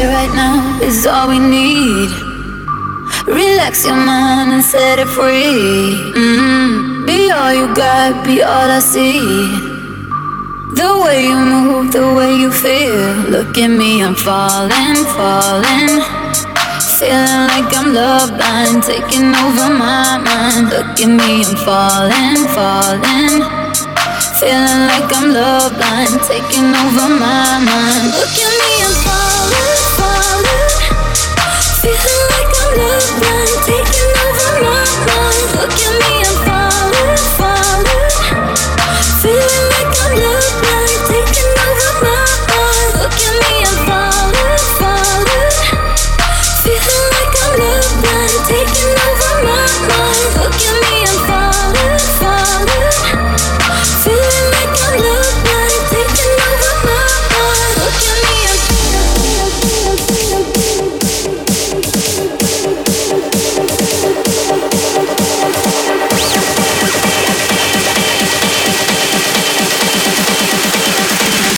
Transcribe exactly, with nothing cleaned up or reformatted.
here right now is all we need. Relax your mind and set it free. Mm-hmm. Be all you got, be all I see. The way you move, the way you feel. Look at me, I'm falling, falling. Feeling like I'm love blind, taking over my mind. Look at me, I'm falling, falling. Feeling like I'm love blind, taking over my mind. Look at me,